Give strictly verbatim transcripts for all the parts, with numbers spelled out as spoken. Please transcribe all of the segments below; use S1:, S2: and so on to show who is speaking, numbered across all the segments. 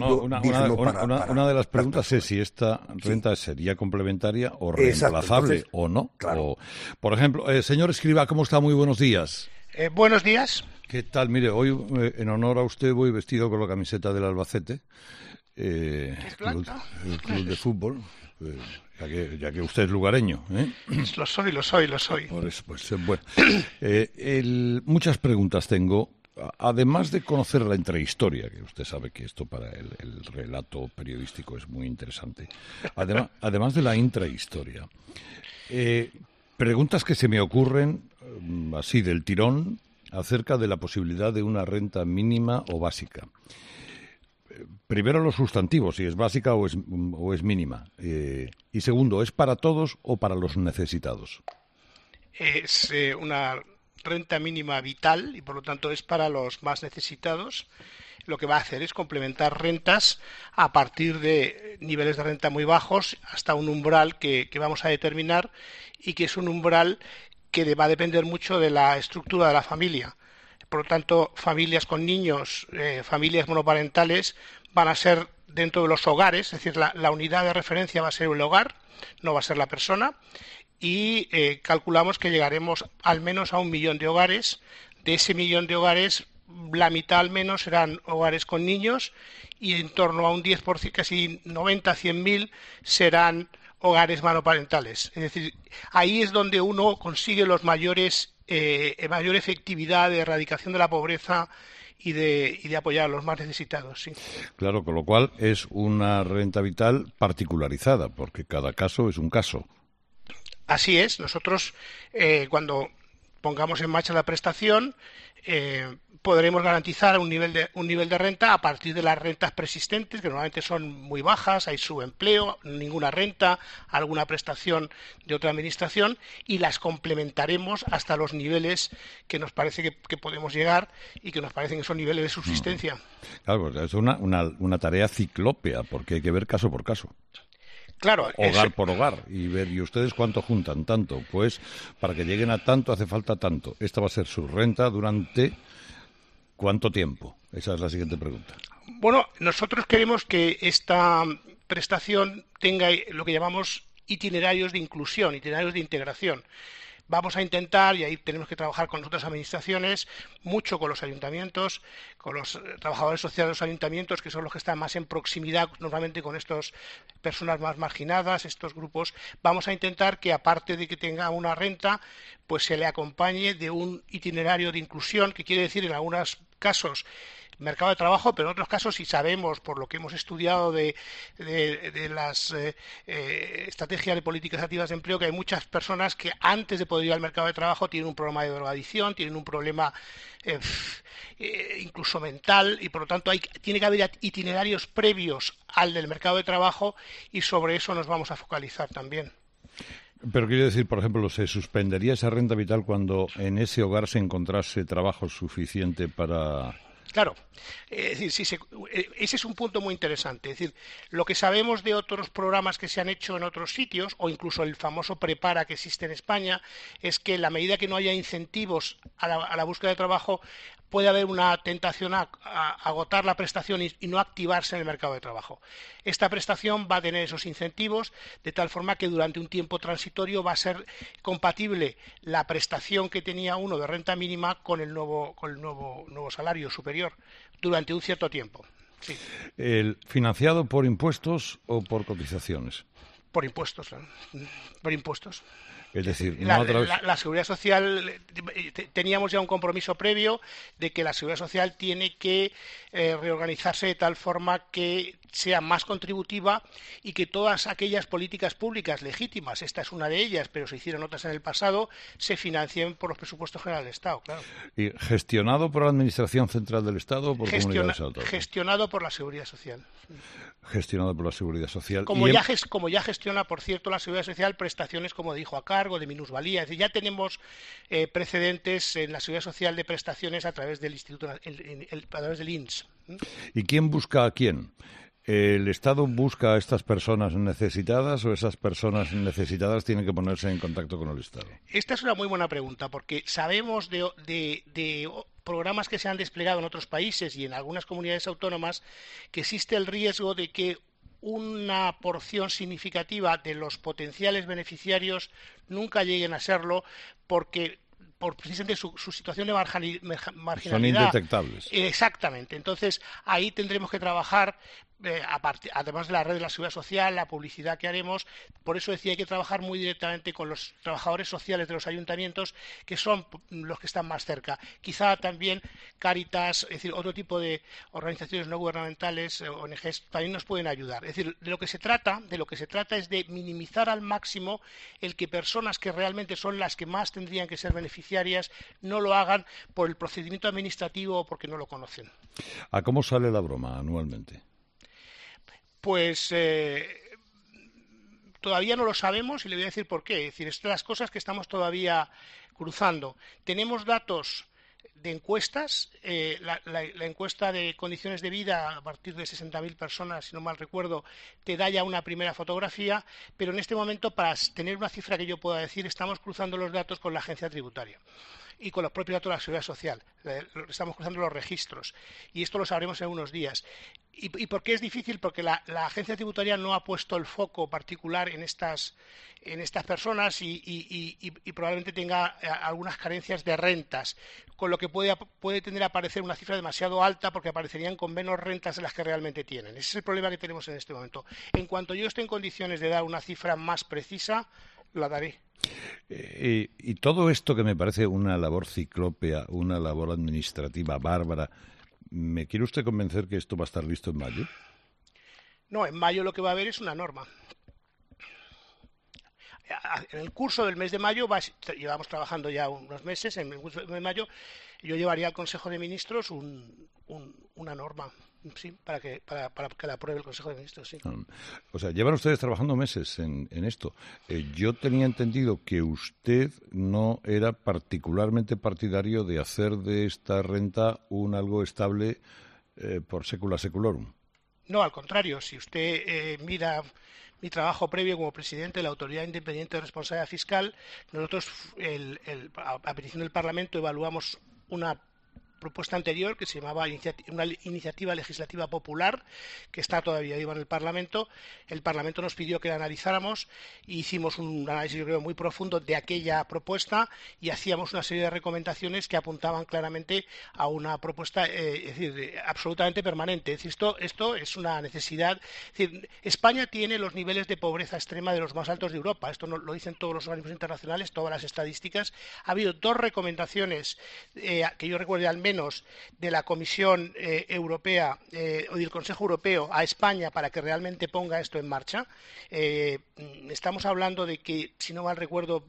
S1: sueldo
S2: una,
S1: digno
S2: una,
S1: para,
S2: una,
S1: para
S2: una de las preguntas
S1: las
S2: es si esta renta
S1: sí.
S2: sería complementaria o
S1: Exacto,
S2: reemplazable
S1: entonces,
S2: o no.
S1: claro.
S2: O, por ejemplo, eh, señor Escrivá, ¿cómo está? Muy buenos días.
S3: Eh, buenos días.
S2: ¿Qué tal? Mire, hoy eh, en honor a usted voy vestido con la camiseta del Albacete, eh,
S3: ¿Es
S2: club,
S3: blanca?
S2: el club de fútbol, eh, ya, que, ya que usted es lugareño. ¿eh?
S3: Lo soy, lo soy, lo soy.
S2: Por eso, pues, eh, bueno. Eh, el, muchas preguntas tengo. Además de conocer la intrahistoria, que usted sabe que esto para el, el relato periodístico es muy interesante, además, además de la intrahistoria, eh, preguntas que se me ocurren así del tirón acerca de la posibilidad de una renta mínima o básica. Primero los sustantivos, si es básica o es, o es mínima. Eh, y segundo, ¿es para todos o para los necesitados?
S3: Es eh, una renta mínima vital y por lo tanto es para los más necesitados. Lo que va a hacer es complementar rentas a partir de niveles de renta muy bajos hasta un umbral que, que vamos a determinar y que es un umbral que va a depender mucho de la estructura de la familia. Por lo tanto, familias con niños, eh, familias monoparentales van a ser dentro de los hogares, es decir, la, la unidad de referencia va a ser el hogar, no va a ser la persona. Y eh, calculamos que llegaremos al menos a un millón de hogares. De ese millón de hogares, la mitad al menos serán hogares con niños y en torno a un diez por ciento, casi noventa a cien mil, serán hogares monoparentales. Es decir, ahí es donde uno consigue los mayores, eh, mayor efectividad de erradicación de la pobreza y de, y de apoyar a los más necesitados. Sí.
S2: Claro, con lo cual es una renta vital particularizada, porque cada caso es un caso.
S3: Así es, nosotros eh, cuando pongamos en marcha la prestación eh, podremos garantizar un nivel, de, un nivel de renta a partir de las rentas preexistentes, que normalmente son muy bajas, hay subempleo, ninguna renta, alguna prestación de otra administración, y las complementaremos hasta los niveles que nos parece que, que podemos llegar y que nos parecen que son niveles de subsistencia.
S2: Claro, pues es una, una, una tarea ciclópea, porque hay que ver caso por caso.
S3: Claro,
S2: hogar
S3: eso...
S2: por hogar y ver, ¿y ustedes cuánto juntan? Tanto. Pues para que lleguen a tanto hace falta tanto. Esta va a ser su renta durante ¿cuánto tiempo? Esa es la siguiente pregunta.
S3: Bueno, nosotros queremos que esta prestación tenga lo que llamamos itinerarios de inclusión, itinerarios de integración. Vamos a intentar, y ahí tenemos que trabajar con otras administraciones, mucho con los ayuntamientos, con los trabajadores sociales de los ayuntamientos, que son los que están más en proximidad normalmente con estas personas más marginadas, estos grupos. Vamos a intentar que, aparte de que tenga una renta, pues se le acompañe de un itinerario de inclusión, que quiere decir, en algunos casos, mercado de trabajo, pero en otros casos, si sabemos, por lo que hemos estudiado de, de, de las eh, eh, estrategias de políticas activas de empleo, que hay muchas personas que antes de poder ir al mercado de trabajo tienen un problema de drogadicción, tienen un problema eh, eh, incluso mental, y por lo tanto hay, tiene que haber itinerarios previos al del mercado de trabajo, y sobre eso nos vamos a focalizar también.
S2: Pero quiero decir, por ejemplo, ¿se suspendería esa renta vital cuando en ese hogar se encontrase trabajo suficiente para...?
S3: Claro, es decir, sí, se, ese es un punto muy interesante. Es decir, lo que sabemos de otros programas que se han hecho en otros sitios, o incluso el famoso Prepara que existe en España, es que en la medida que no haya incentivos a la, a la búsqueda de trabajo, puede haber una tentación a, a agotar la prestación y, y no activarse en el mercado de trabajo. Esta prestación va a tener esos incentivos de tal forma que durante un tiempo transitorio va a ser compatible la prestación que tenía uno de renta mínima con el nuevo, con el nuevo, nuevo salario superior durante un cierto tiempo. Sí.
S2: ¿El financiado por impuestos o por cotizaciones?
S3: Por impuestos, por impuestos.
S2: Es decir, no
S3: la,
S2: a través...
S3: la, la Seguridad Social, teníamos ya un compromiso previo de que la Seguridad Social tiene que eh, reorganizarse de tal forma que sea más contributiva y que todas aquellas políticas públicas legítimas, esta es una de ellas, pero se hicieron otras en el pasado, se financien por los presupuestos generales del Estado, claro.
S2: ¿Y gestionado por la Administración Central del Estado o por
S3: Gestiona,
S2: comunidades autónomas?
S3: Gestionado por la Seguridad Social.
S2: Gestionado por la Seguridad Social.
S3: Como,
S2: y
S3: ya,
S2: en...
S3: como ya gestiona, por cierto, la Seguridad Social prestaciones, como dijo, a cargo, de minusvalía. Es decir, ya tenemos eh, precedentes en la Seguridad Social de prestaciones a través del Instituto, el, el, el, a través del I N S.
S2: ¿Y quién busca a quién? ¿El Estado busca a estas personas necesitadas o esas personas necesitadas tienen que ponerse en contacto con el Estado?
S3: Esta es una muy buena pregunta, porque sabemos de, de, de programas que se han desplegado en otros países y en algunas comunidades autónomas, que existe el riesgo de que una porción significativa de los potenciales beneficiarios nunca lleguen a serlo, porque por precisamente su, su situación de marginalidad.
S2: Son indetectables.
S3: Exactamente. Entonces, ahí tendremos que trabajar, eh, aparte, además de la red de la seguridad social, la publicidad que haremos. Por eso decía, hay que trabajar muy directamente con los trabajadores sociales de los ayuntamientos, que son los que están más cerca. Quizá también Cáritas, es decir, otro tipo de organizaciones no gubernamentales, O N Ges, también nos pueden ayudar. Es decir, de lo que se trata, de lo que se trata es de minimizar al máximo el que personas que realmente son las que más tendrían que ser beneficiarias no lo hagan por el procedimiento administrativo o porque no lo conocen.
S2: ¿A cómo sale la broma anualmente?
S3: Pues eh, todavía no lo sabemos y le voy a decir por qué. Es decir, es de las cosas que estamos todavía cruzando. Tenemos datos de encuestas, eh, la, la, la encuesta de condiciones de vida a partir de sesenta mil personas, si no mal recuerdo, te da ya una primera fotografía, pero en este momento, para tener una cifra que yo pueda decir, estamos cruzando los datos con la agencia tributaria y con los propios datos de la seguridad social. Estamos cruzando los registros y esto lo sabremos en unos días. ¿Y, y por qué es difícil? Porque la, la agencia tributaria no ha puesto el foco particular en estas, en estas personas y, y, y, y probablemente tenga algunas carencias de rentas, con lo que puede, puede tender a aparecer una cifra demasiado alta porque aparecerían con menos rentas de las que realmente tienen. Ese es el problema que tenemos en este momento. En cuanto yo esté en condiciones de dar una cifra más precisa, la daré.
S2: Eh, y todo esto que me parece una labor ciclópea, una labor administrativa bárbara, ¿me quiere usted convencer que esto va a estar listo en mayo?
S3: No, en mayo lo que va a haber es una norma. En el curso del mes de mayo, va, llevamos trabajando ya unos meses, en el curso del mes de mayo yo llevaría al Consejo de Ministros un, un, una norma. Sí, para que, para, para que la apruebe el Consejo de Ministros, sí.
S2: O sea, llevan ustedes trabajando meses en, en esto. Eh, yo tenía entendido que usted no era particularmente partidario de hacer de esta renta un algo estable eh, por secula seculorum.
S3: No, al contrario. Si usted eh, mira mi trabajo previo como presidente de la Autoridad Independiente de Responsabilidad Fiscal, nosotros, el, el, a, a petición del Parlamento, evaluamos una propuesta anterior que se llamaba una iniciativa legislativa popular, que está todavía viva en el Parlamento. El Parlamento nos pidió que la analizáramos e hicimos un análisis, yo creo, muy profundo de aquella propuesta y hacíamos una serie de recomendaciones que apuntaban claramente a una propuesta eh, es decir, absolutamente permanente. Es decir, esto, esto es una necesidad. Es decir, España tiene los niveles de pobreza extrema de los más altos de Europa. Esto no, lo dicen todos los organismos internacionales, todas las estadísticas. Ha habido dos recomendaciones eh, que yo recuerdo al menos de la Comisión eh, Europea eh, o del Consejo Europeo a España para que realmente ponga esto en marcha. Eh, estamos hablando de que, si no mal recuerdo,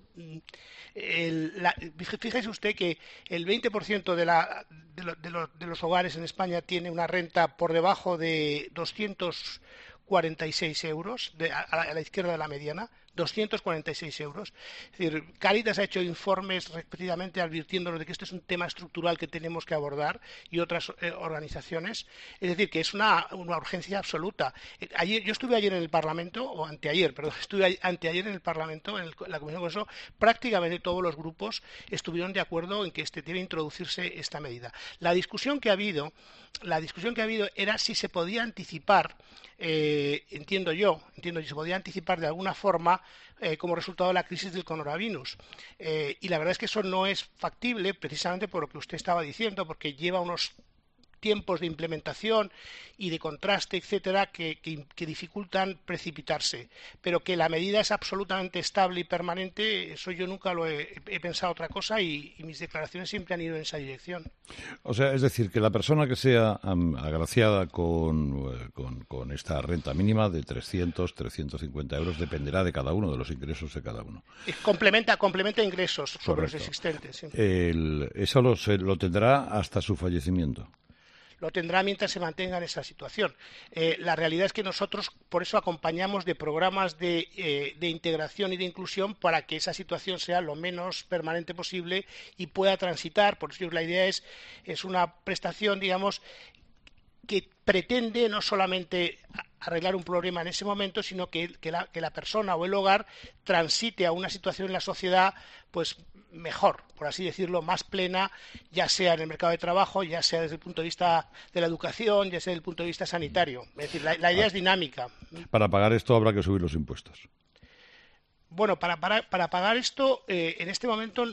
S3: el, la, fíjese usted que el veinte por ciento de, la, de, lo, de, lo, de los hogares en España tiene una renta por debajo de doscientos cuarenta y seis euros, de, a, a la izquierda de la mediana, doscientos cuarenta y seis euros. Es decir, Cáritas ha hecho informes precisamente advirtiéndonos de que esto es un tema estructural que tenemos que abordar y otras eh, organizaciones. Es decir, que es una, una urgencia absoluta. Eh, ayer, yo estuve ayer en el Parlamento, o anteayer, perdón, estuve anteayer en el Parlamento, en, el, en la Comisión de Congreso, prácticamente todos los grupos estuvieron de acuerdo en que este, debe introducirse esta medida. La discusión que ha habido, la discusión que ha habido era si se podía anticipar, eh, entiendo yo, entiendo si se podía anticipar de alguna forma Eh, como resultado de la crisis del coronavirus. Eh, y la verdad es que eso no es factible precisamente por lo que usted estaba diciendo, porque lleva unos tiempos de implementación y de contraste, etcétera, que, que, que dificultan precipitarse. Pero que la medida es absolutamente estable y permanente, eso yo nunca lo he, he pensado otra cosa y, y mis declaraciones siempre han ido en esa dirección.
S2: O sea, es decir, que la persona que sea um, agraciada con, con, con esta renta mínima de trescientos, trescientos cincuenta euros dependerá de cada uno, de los ingresos de cada uno.
S3: Complementa, complementa ingresos sobre
S2: Correcto.
S3: los existentes. Sí.
S2: El, eso lo, se, lo tendrá hasta su fallecimiento.
S3: Lo tendrá mientras se mantenga en esa situación. Eh, la realidad es que nosotros por eso acompañamos de programas de, eh, de integración y de inclusión para que esa situación sea lo menos permanente posible y pueda transitar. Por eso la idea es, es una prestación, digamos, que pretende no solamente arreglar un problema en ese momento, sino que, que, la, que la persona o el hogar transite a una situación en la sociedad pues mejor, por así decirlo, más plena, ya sea en el mercado de trabajo, ya sea desde el punto de vista de la educación, ya sea desde el punto de vista sanitario. Es decir, la, la idea ah, es dinámica.
S2: Para pagar esto habrá que subir los impuestos.
S3: Bueno, para, para, para pagar esto, eh, en este momento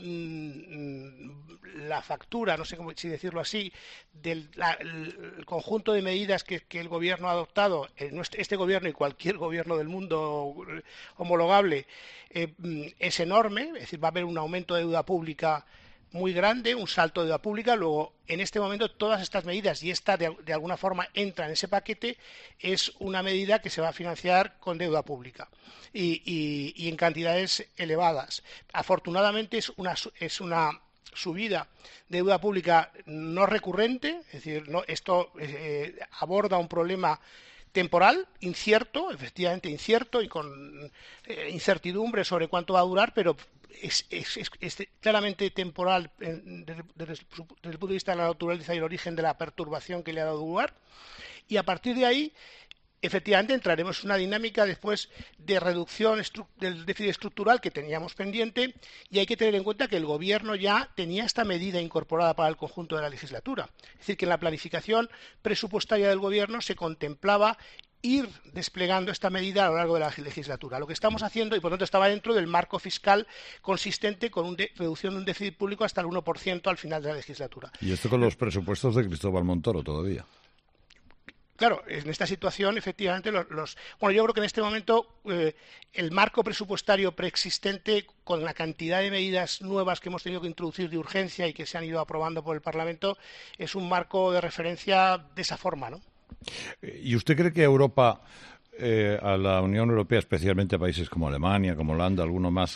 S3: mmm, la factura, no sé cómo si decirlo así, del la, el conjunto de medidas que, que el gobierno ha adoptado, eh, este gobierno y cualquier gobierno del mundo homologable, eh, es enorme, es decir, va a haber un aumento de deuda pública muy grande, un salto de deuda pública. Luego, en este momento, todas estas medidas, y esta de, de alguna forma entra en ese paquete, es una medida que se va a financiar con deuda pública y, y, y en cantidades elevadas. Afortunadamente, es una, es una subida de deuda pública no recurrente, es decir, no, esto eh, aborda un problema temporal, incierto, efectivamente incierto y con eh, incertidumbre sobre cuánto va a durar, pero Es, es, es, es claramente temporal eh, desde, desde, desde el punto de vista de la naturaleza y el origen de la perturbación que le ha dado lugar, y a partir de ahí efectivamente entraremos en una dinámica después de reducción del déficit estructural que teníamos pendiente, y hay que tener en cuenta que el gobierno ya tenía esta medida incorporada para el conjunto de la legislatura. Es decir, que en la planificación presupuestaria del gobierno se contemplaba ir desplegando esta medida a lo largo de la legislatura. Lo que estamos haciendo, y por lo tanto estaba dentro del marco fiscal consistente con una reducción de un déficit público hasta el uno por ciento al final de la legislatura.
S2: Y esto con los presupuestos de Cristóbal Montoro todavía.
S3: Claro, en esta situación, efectivamente, los, los bueno, yo creo que en este momento eh, el marco presupuestario preexistente, con la cantidad de medidas nuevas que hemos tenido que introducir de urgencia y que se han ido aprobando por el Parlamento, es un marco de referencia de esa forma, ¿no?
S2: ¿Y usted cree que Europa, eh, a la Unión Europea, especialmente a países como Alemania, como Holanda, alguno más,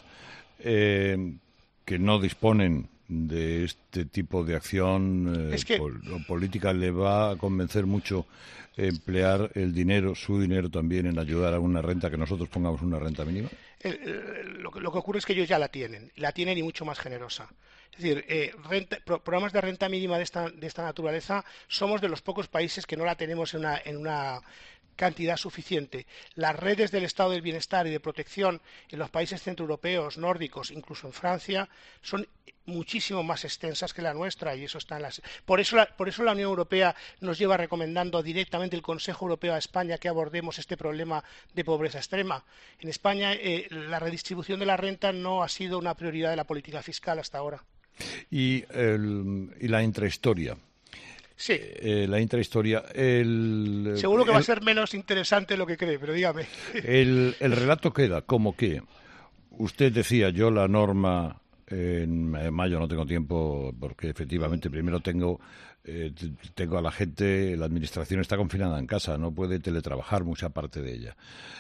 S2: eh, que no disponen de este tipo de acción eh,
S3: es que...
S2: pol política, le va a convencer mucho emplear el dinero, su dinero también, en ayudar a una renta, que nosotros pongamos una renta mínima?
S3: El, el, lo, que, lo que ocurre es que ellos ya la tienen, la tienen y mucho más generosa. Es decir, eh, renta, pro, programas de renta mínima de esta, de esta naturaleza, somos de los pocos países que no la tenemos en una, en una cantidad suficiente. Las redes del estado del bienestar y de protección en los países centroeuropeos, nórdicos, incluso en Francia, son muchísimo más extensas que la nuestra, y eso está en las... Por eso la, por eso la Unión Europea nos lleva recomendando directamente el Consejo Europeo a España que abordemos este problema de pobreza extrema. En España eh, la redistribución de la renta no ha sido una prioridad de la política fiscal hasta ahora.
S2: Y, el, y la intrahistoria.
S3: Sí.
S2: Eh, la intrahistoria. El,
S3: Seguro que
S2: el,
S3: va a ser menos interesante de lo que cree, pero dígame.
S2: El, el relato queda como que usted decía, yo la norma en mayo no tengo tiempo porque efectivamente primero tengo eh, tengo a la gente, la administración está confinada en casa, no puede teletrabajar mucha parte de ella.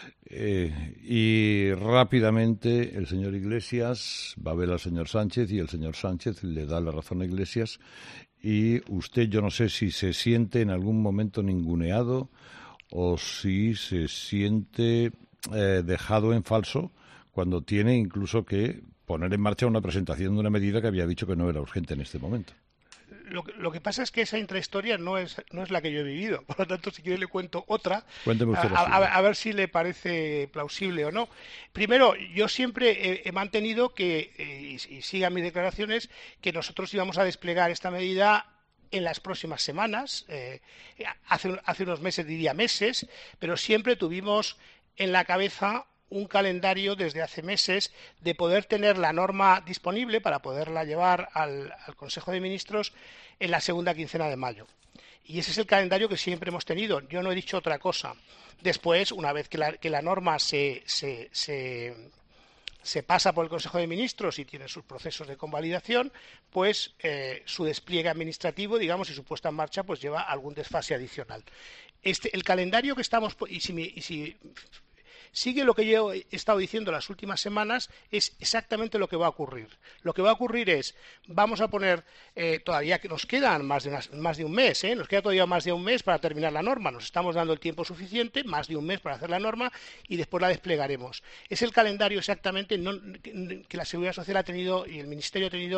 S2: Eh, y rápidamente el señor Iglesias va a ver al señor Sánchez y el señor Sánchez le da la razón a Iglesias. Y usted, yo no sé si se siente en algún momento ninguneado o si se siente eh, dejado en falso cuando tiene incluso que poner en marcha una presentación de una medida que había dicho que no era urgente en este momento.
S3: Lo que, lo que pasa es que esa intrahistoria no es, no es la que yo he vivido. Por lo tanto, si quiere le cuento otra,
S2: Cuénteme usted
S3: a, a, a ver si le parece plausible o no. Primero, yo siempre he, he mantenido que, eh, y, y sigan mis declaraciones, que nosotros íbamos a desplegar esta medida en las próximas semanas, eh, hace, hace unos meses, diría meses, pero siempre tuvimos en la cabeza un calendario desde hace meses de poder tener la norma disponible para poderla llevar al, al Consejo de Ministros en la segunda quincena de mayo. Y ese es el calendario que siempre hemos tenido. Yo no he dicho otra cosa. Después, una vez que la, que la norma se, se, se, se pasa por el Consejo de Ministros y tiene sus procesos de convalidación, pues eh, su despliegue administrativo, digamos, y su puesta en marcha, pues lleva algún desfase adicional. Este, el calendario que estamos... Y si, y si sigue lo que yo he estado diciendo las últimas semanas, es exactamente lo que va a ocurrir. Lo que va a ocurrir es, vamos a poner, eh, todavía que nos quedan más de, unas, más de un mes, ¿eh? nos queda todavía más de un mes para terminar la norma, nos estamos dando el tiempo suficiente, más de un mes para hacer la norma y después la desplegaremos. Es el calendario exactamente no, que la Seguridad Social ha tenido y el Ministerio ha tenido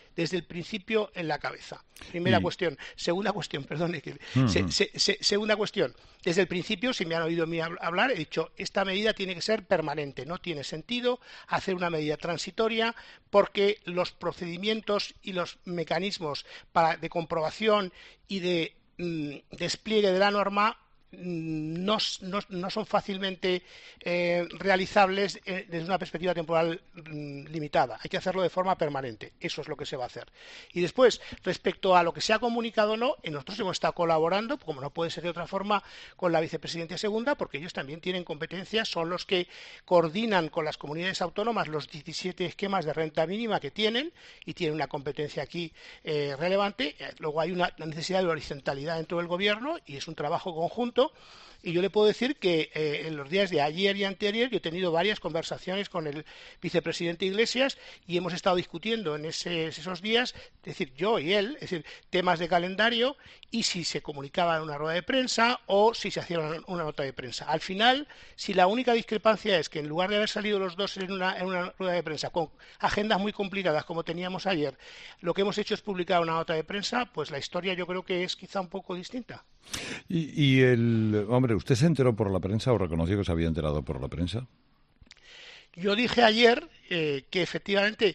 S3: desde el principio en la cabeza. Primera y... cuestión. Segunda cuestión, perdone. Que... Uh-huh. se, se, se, segunda cuestión. Desde el principio, si me han oído a mí hablar, he dicho, esta medida tiene que ser permanente. No tiene sentido hacer una medida transitoria porque los procedimientos y los mecanismos para, de comprobación y de mmm, despliegue de la norma No, no, no son fácilmente eh, realizables eh, desde una perspectiva temporal mm, limitada. Hay que hacerlo de forma permanente. Eso es lo que se va a hacer. Y después, respecto a lo que se ha comunicado o no, nosotros hemos estado colaborando, como no puede ser de otra forma, con la vicepresidencia segunda, porque ellos también tienen competencias, son los que coordinan con las comunidades autónomas los diecisiete esquemas de renta mínima que tienen y tienen una competencia aquí eh, relevante. Luego hay una necesidad de horizontalidad dentro del gobierno y es un trabajo conjunto. Y yo le puedo decir que eh, en los días de ayer y anteayer yo he tenido varias conversaciones con el vicepresidente Iglesias y hemos estado discutiendo en ese, esos días, es decir, yo y él, es decir, temas de calendario y si se comunicaba en una rueda de prensa o si se hacía una, una nota de prensa. Al final, si la única discrepancia es que en lugar de haber salido los dos en una, en una rueda de prensa con agendas muy complicadas como teníamos ayer, lo que hemos hecho es publicar una nota de prensa, pues la historia yo creo que es quizá un poco distinta.
S2: Y, y el hombre, ¿usted se enteró por la prensa o reconoció que se había enterado por la prensa?
S3: Yo dije ayer eh, que efectivamente,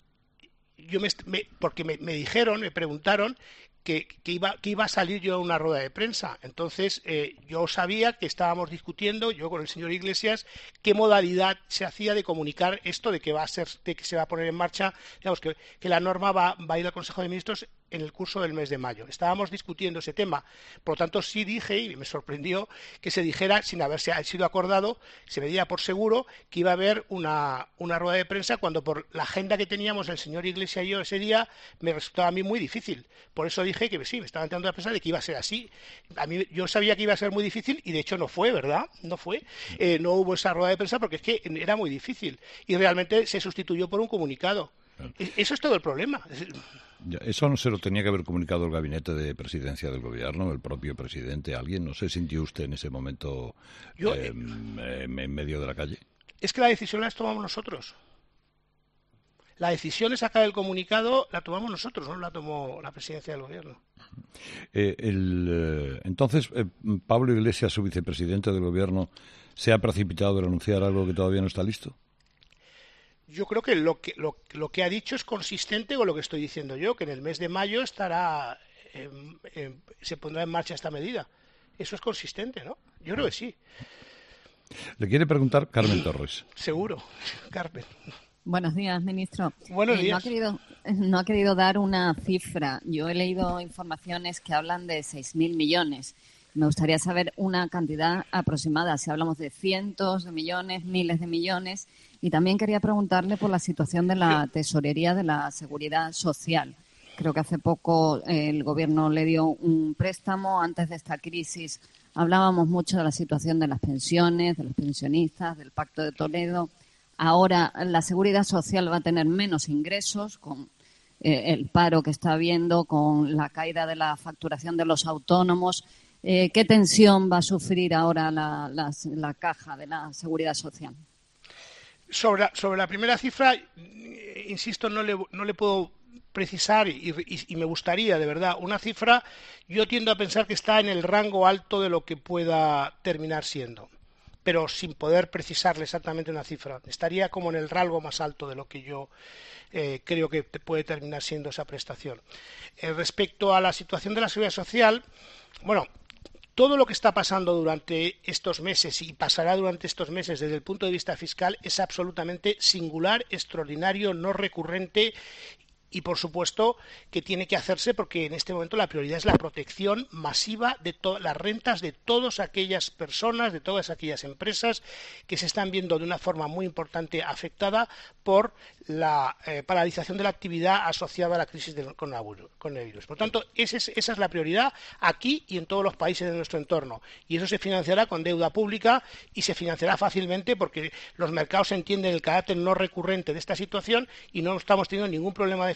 S3: yo me, me, porque me, me dijeron, me preguntaron que, que, iba, que iba a salir yo a una rueda de prensa. Entonces, eh, yo sabía que estábamos discutiendo, yo con el señor Iglesias, qué modalidad se hacía de comunicar esto de que va a ser, de que se va a poner en marcha, digamos, que, que la norma va, va a ir al Consejo de Ministros en el curso del mes de mayo. Estábamos discutiendo ese tema. Por lo tanto, sí dije, y me sorprendió, que se dijera, sin haberse sido acordado, se me diera por seguro que iba a haber una, una rueda de prensa cuando por la agenda que teníamos el señor Iglesias y yo ese día me resultaba a mí muy difícil. Por eso dije que sí, me estaba entrando a pensar de que iba a ser así. A mí, yo sabía que iba a ser muy difícil y de hecho no fue, ¿verdad? No fue. Eh, no hubo esa rueda de prensa porque es que era muy difícil y realmente se sustituyó por un comunicado. Claro. Eso es todo el problema.
S2: Ya, eso no se lo tenía que haber comunicado el gabinete de presidencia del gobierno, el propio presidente, alguien. ¿No se sintió usted en ese momento Yo, eh, eh, en medio de la calle?
S3: Es que la decisión la tomamos nosotros. La decisión de sacar el comunicado la tomamos nosotros, no la tomó la presidencia del gobierno.
S2: Eh, el, eh, entonces, eh, Pablo Iglesias, su vicepresidente del gobierno, ¿se ha precipitado en anunciar algo que todavía no está listo?
S3: Yo creo que lo que lo, lo que ha dicho es consistente con lo que estoy diciendo yo, que en el mes de mayo estará eh, eh, se pondrá en marcha esta medida. Eso es consistente, ¿no? Yo creo que sí.
S2: Le quiere preguntar Carmen Torres.
S3: Seguro, Carmen.
S1: Buenos días, ministro.
S3: Buenos
S1: eh,
S3: días.
S1: No ha, querido, no ha querido dar una cifra. Yo he leído informaciones que hablan de seis mil millones. Me gustaría saber una cantidad aproximada, si hablamos de cientos de millones, miles de millones. Y también quería preguntarle por la situación de la tesorería de la Seguridad Social. Creo que hace poco eh, el Gobierno le dio un préstamo. Antes de esta crisis hablábamos mucho de la situación de las pensiones, de los pensionistas, del Pacto de Toledo. Ahora la Seguridad Social va a tener menos ingresos con eh, el paro que está habiendo, con la caída de la facturación de los autónomos. Eh, ¿Qué tensión va a sufrir ahora la, la, la caja de la Seguridad Social?
S3: Sobre la, sobre la primera cifra, insisto, no le, no le puedo precisar y, y, y me gustaría, de verdad, una cifra. Yo tiendo a pensar que está en el rango alto de lo que pueda terminar siendo, pero sin poder precisarle exactamente una cifra. Estaría como en el rango más alto de lo que yo eh, creo que puede terminar siendo esa prestación. Eh, respecto a la situación de la Seguridad Social, bueno, todo lo que está pasando durante estos meses y pasará durante estos meses desde el punto de vista fiscal es absolutamente singular, extraordinario, no recurrente y, por supuesto, que tiene que hacerse porque en este momento la prioridad es la protección masiva de todas las rentas de todas aquellas personas, de todas aquellas empresas que se están viendo de una forma muy importante afectada por la eh, paralización de la actividad asociada a la crisis del coronavirus. Por tanto, ese es, esa es la prioridad aquí y en todos los países de nuestro entorno. Y eso se financiará con deuda pública y se financiará fácilmente porque los mercados entienden el carácter no recurrente de esta situación y no estamos teniendo ningún problema de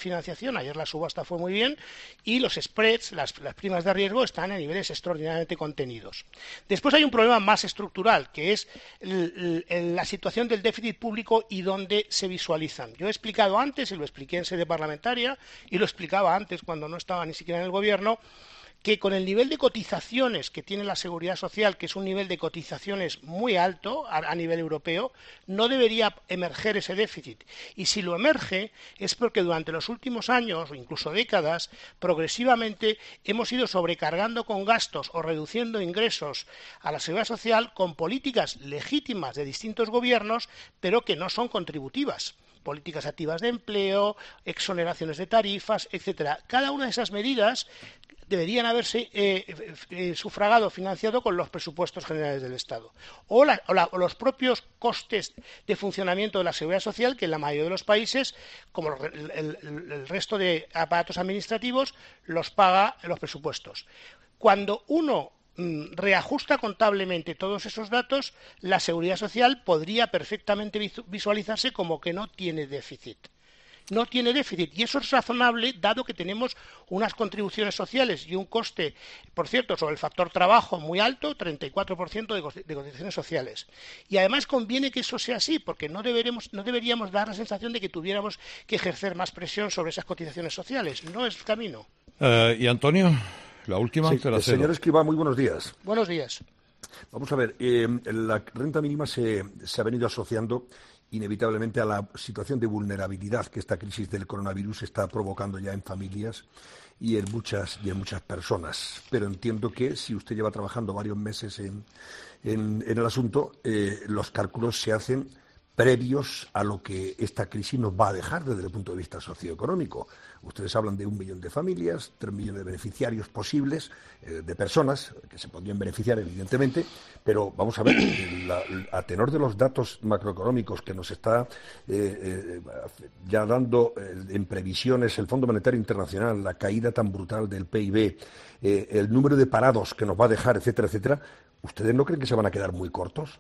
S3: financiación, ayer la subasta fue muy bien, y los spreads, las, las primas de riesgo, están en niveles extraordinariamente contenidos. Después hay un problema más estructural, que es el, el, la situación del déficit público y dónde se visualizan. Yo he explicado antes, y lo expliqué en sede parlamentaria, y lo explicaba antes cuando no estaba ni siquiera en el gobierno, que con el nivel de cotizaciones que tiene la Seguridad Social, que es un nivel de cotizaciones muy alto a, a nivel europeo, no debería emerger ese déficit. Y si lo emerge es porque durante los últimos años, o incluso décadas, progresivamente hemos ido sobrecargando con gastos o reduciendo ingresos a la Seguridad Social con políticas legítimas de distintos gobiernos, pero que no son contributivas. Políticas activas de empleo, exoneraciones de tarifas, etcétera. Cada una de esas medidas deberían haberse eh, eh, sufragado, financiado con los presupuestos generales del Estado. O, la, o, la, o los propios costes de funcionamiento de la Seguridad Social, que en la mayoría de los países, como el, el, el resto de aparatos administrativos, los paga los presupuestos. Cuando uno mm, reajusta contablemente todos esos datos, la Seguridad Social podría perfectamente visualizarse como que no tiene déficit. No tiene déficit, y eso es razonable dado que tenemos unas contribuciones sociales y un coste, por cierto, sobre el factor trabajo muy alto, treinta y cuatro por ciento de cotizaciones sociales. Y además conviene que eso sea así, porque no, deberemos, no deberíamos dar la sensación de que tuviéramos que ejercer más presión sobre esas cotizaciones sociales. No es el camino.
S2: Uh, ¿Y Antonio? La última.
S4: Sí, el señor Escrivá, muy buenos días.
S3: Buenos días.
S4: Vamos a ver, eh, la renta mínima se, se ha venido asociando inevitablemente a la situación de vulnerabilidad que esta crisis del coronavirus está provocando ya en familias y en muchas, y en muchas personas. Pero entiendo que si usted lleva trabajando varios meses en, en, en el asunto, eh, los cálculos se hacen previos a lo que esta crisis nos va a dejar desde el punto de vista socioeconómico. Ustedes hablan de un millón de familias, tres millones de beneficiarios posibles, eh, de personas que se podrían beneficiar, evidentemente, pero vamos a ver, la, a tenor de los datos macroeconómicos que nos está eh, eh, ya dando eh, en previsiones el Fondo Monetario Internacional, la caída tan brutal del P I B, eh, el número de parados que nos va a dejar, etcétera, etcétera, ¿ustedes no creen que se van a quedar muy cortos?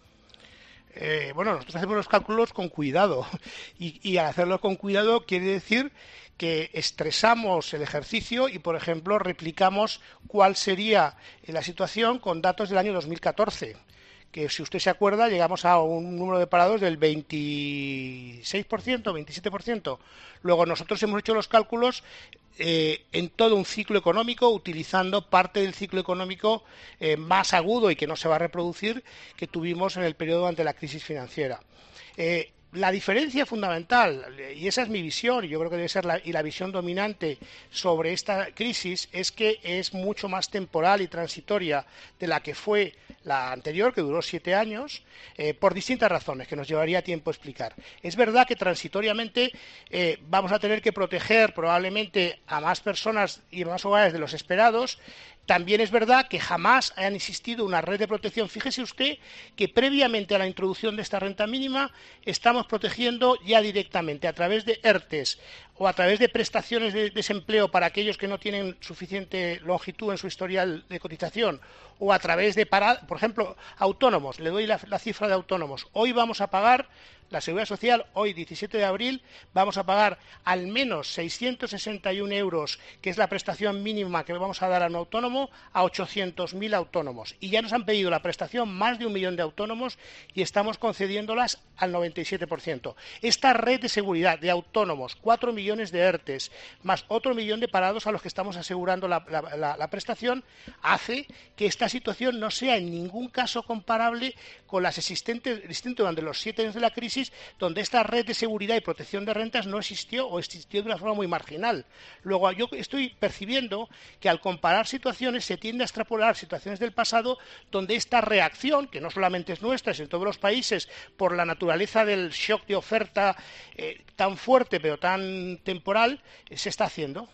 S3: Eh, bueno, nosotros hacemos los cálculos con cuidado y, y al hacerlo con cuidado quiere decir que estresamos el ejercicio y, por ejemplo, replicamos cuál sería la situación con datos del año dos mil catorce, que si usted se acuerda llegamos a un número de parados del veintiséis por ciento, veintisiete por ciento. Luego nosotros hemos hecho los cálculos eh, en todo un ciclo económico, utilizando parte del ciclo económico eh, más agudo y que no se va a reproducir que tuvimos en el periodo ante la crisis financiera. Eh, La diferencia fundamental, y esa es mi visión, y yo creo que debe ser la, y la visión dominante sobre esta crisis, es que es mucho más temporal y transitoria de la que fue la anterior, que duró siete años, eh, por distintas razones, que nos llevaría tiempo explicar. Es verdad que transitoriamente eh, vamos a tener que proteger probablemente a más personas y más hogares de los esperados. También es verdad que jamás ha existido una red de protección. Fíjese usted que previamente a la introducción de esta renta mínima estamos protegiendo ya directamente a través de ERTES o a través de prestaciones de desempleo para aquellos que no tienen suficiente longitud en su historial de cotización, o a través de, para, por ejemplo, autónomos. Le doy la, la cifra de autónomos. Hoy vamos a pagar, la Seguridad Social, hoy diecisiete de abril, vamos a pagar al menos seiscientos sesenta y uno euros, que es la prestación mínima que vamos a dar a un autónomo, a ochocientos mil autónomos. Y ya nos han pedido la prestación más de un millón de autónomos y estamos concediéndolas al noventa y siete por ciento. Esta red de seguridad de autónomos, cuatro millones de ERTES, más otro millón de parados a los que estamos asegurando la, la, la, la prestación, hace que esta situación no sea en ningún caso comparable con las existentes, existentes durante los siete años de la crisis, donde esta red de seguridad y protección de rentas no existió o existió de una forma muy marginal. Luego, yo estoy percibiendo que al comparar situaciones se tiende a extrapolar situaciones del pasado donde esta reacción, que no solamente es nuestra, es en todos los países, por la naturaleza del shock de oferta eh, tan fuerte pero tan temporal, eh, se está haciendo.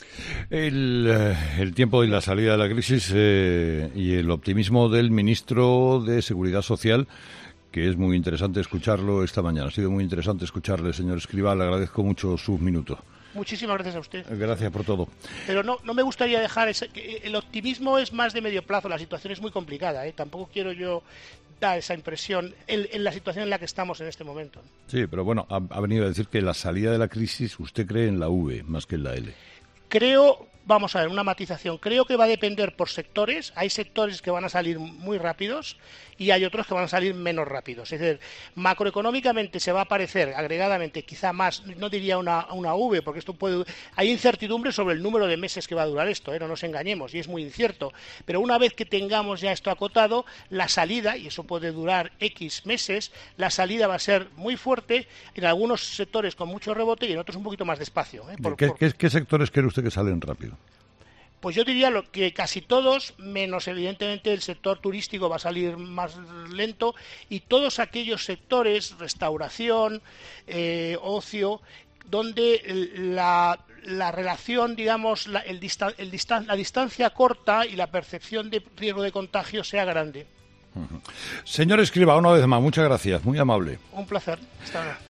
S2: El, el tiempo y la salida de la crisis eh, y el optimismo del ministro de Seguridad Social, que es muy interesante escucharlo esta mañana. Ha sido muy interesante escucharle, señor Escrivá. Le agradezco mucho sus minutos.
S3: Muchísimas gracias a usted.
S2: Gracias por todo.
S3: Pero no, no me gustaría dejar... Ese, el optimismo es más de medio plazo. La situación es muy complicada, ¿eh? Tampoco quiero yo da esa impresión en, en la situación en la que estamos en este momento.
S2: Sí, pero bueno, ha, ha venido a decir que la salida de la crisis usted cree en la V más que en la L.
S3: Creo, vamos a ver, una matización. Creo que va a depender por sectores. Hay sectores que van a salir muy rápidos y hay otros que van a salir menos rápidos. Es decir, macroeconómicamente se va a parecer agregadamente quizá más, no diría una, una V, porque esto puede... Hay incertidumbre sobre el número de meses que va a durar esto, ¿eh? No nos engañemos, y es muy incierto. Pero una vez que tengamos ya esto acotado, la salida, y eso puede durar X meses, la salida va a ser muy fuerte, en algunos sectores con mucho rebote y en otros un poquito más despacio. ¿eh? Por,
S2: ¿Qué,
S3: por...
S2: ¿qué, ¿Qué sectores cree usted que salen rápido?
S3: Pues yo diría lo que casi todos, menos evidentemente el sector turístico va a salir más lento, y todos aquellos sectores, restauración, eh, ocio, donde la, la relación, digamos, la, el distan, el distan, la distancia corta y la percepción de riesgo de contagio sea grande.
S2: Uh-huh. Señor Escrivá, una vez más, muchas gracias, muy amable.
S3: Un placer. Hasta ahora.